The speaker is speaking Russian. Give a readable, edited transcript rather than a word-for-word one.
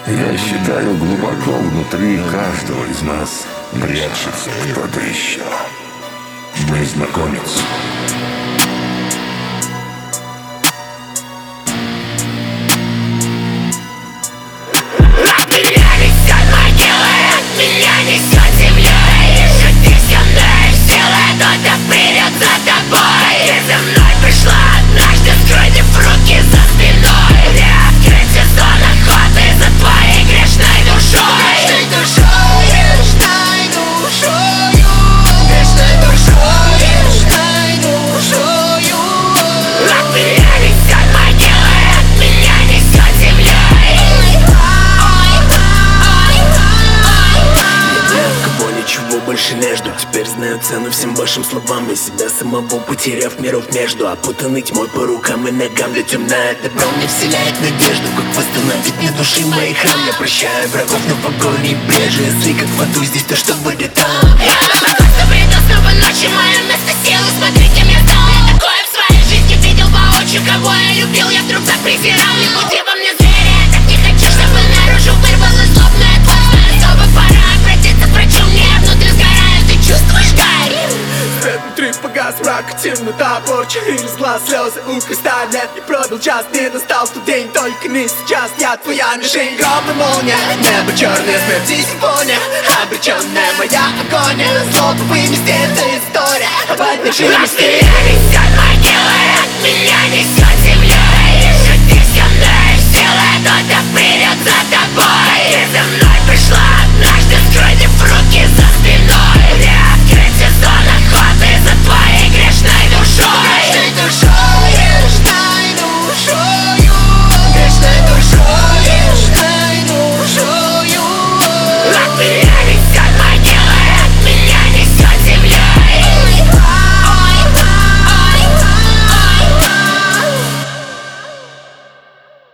Я считаю, глубоко внутри каждого из нас прячется кто-то еще. Незнакомец. От меня несет могилой, от меня несет землей. Еще ты со мной силой, кто-то придет за тобой. Ты за мной пришла однажды, скрутив руки за спиной. Приоткрыть сезон охоты за твоей грешной душой. Грешной душой, грешной душою, грешной душой, грешной душою. От меня несет могилой, от меня несет землей. Кого ничего больше между. Теперь знаю цену всем вашим словам. И себя самого потеряв миров между. Опутанный тьмой по рукам и ногам. Для темная добро мне вселяет надежду. Как восстановить мне души мои храм. Я прощаю врагов, но в огонь и брежу. Если как в аду здесь, то что будет там? Я просто приду снова ночью, мое место силы, смотрите мне в дом. Я такое в своей жизни видел воочию. Кого я любил, я вдруг запрезирал. Не буди во мне зверя, я так не хочу, чтобы наружу вырвалась злобная тварь. Снова пора обратиться к врачу, мне внутри сгорает, ты чувствуешь гарь? Свет внутри погас, мрак, темнота, порча. Из глаз слезы у креста нет. Не пробил час, не настал тот день. Только не сейчас, я твоя мишень. Гром и молния, небо черное, смерть и симфония. Обреченная моя агония. Злоба вынести, это история об одержимости. От меня несет могилой, от меня несет землей. Еще ты со мной силой, кто-то придет